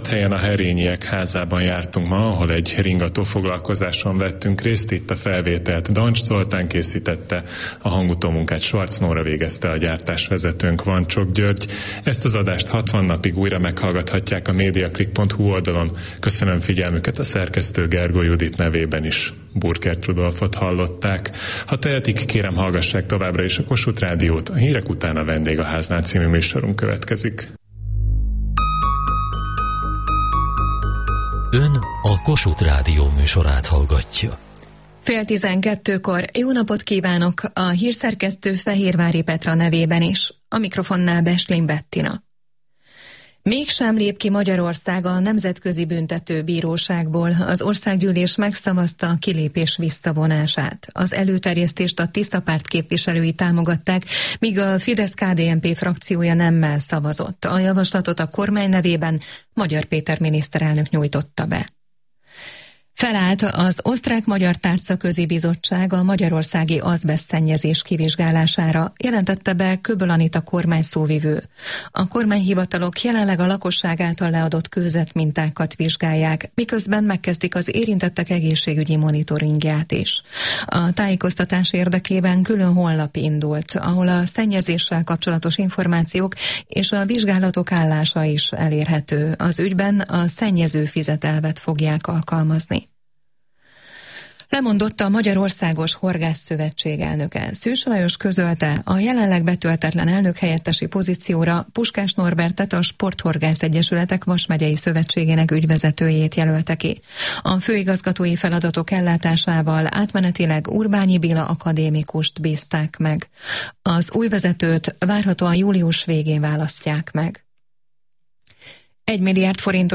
Szombathelyen a Herényiek házában jártunk ma, ahol egy ringató foglalkozáson vettünk részt. Itt a felvételt Dancs Zoltán készítette, a hangutómunkát Schwarz Nóra végezte, a gyártásvezetőnk Vancsok György. Ezt az adást 60 napig újra meghallgathatják a mediaclick.hu oldalon. Köszönöm figyelmüket, a szerkesztő Gergó Judit nevében is. Burkert Rudolfot hallották. Ha tehetik, kérem, hallgassák továbbra is a Kossuth Rádiót. A hírek után a Vendégháznál című műsorunk következik. Ön a Kossuth Rádió műsorát hallgatja. 10:12-kor jó napot kívánok a hírszerkesztő Fehérvári Petra nevében is. A mikrofonnál Beslin Bettina. Mégsem lép ki Magyarország a Nemzetközi Büntetőbíróságból. Az országgyűlés megszavazta a kilépés visszavonását. Az előterjesztést a Tiszta Párt képviselői támogatták, míg a Fidesz-KDNP frakciója nemmel szavazott. A javaslatot a kormány nevében Magyar Péter miniszterelnök nyújtotta be. Felállt az Osztrák-Magyar Tárcaközi Bizottság a magyarországi azbesztszennyezés kivizsgálására, jelentette be Köböl Anita kormányszóvivő. A kormányhivatalok jelenleg a lakosság által leadott kőzetmintákat vizsgálják, miközben megkezdik az érintettek egészségügyi monitoringját is. A tájékoztatás érdekében külön honlap indult, ahol a szennyezéssel kapcsolatos információk és a vizsgálatok állása is elérhető. Az ügyben a szennyező fizet elvet fogják alkalmazni. Lemondott a Magyarországos Horgászszövetség elnöke. Szűcs Lajos közölte, a jelenleg betöltetlen elnökhelyettesi pozícióra Puskás Norbertet, a Sporthorgász Egyesületek Vas megyei szövetségének ügyvezetőjét jelölte ki. A főigazgatói feladatok ellátásával átmenetileg Urbányi Béla akadémikust bízták meg. Az új vezetőt várhatóan július végén választják meg. 1 milliárd forintos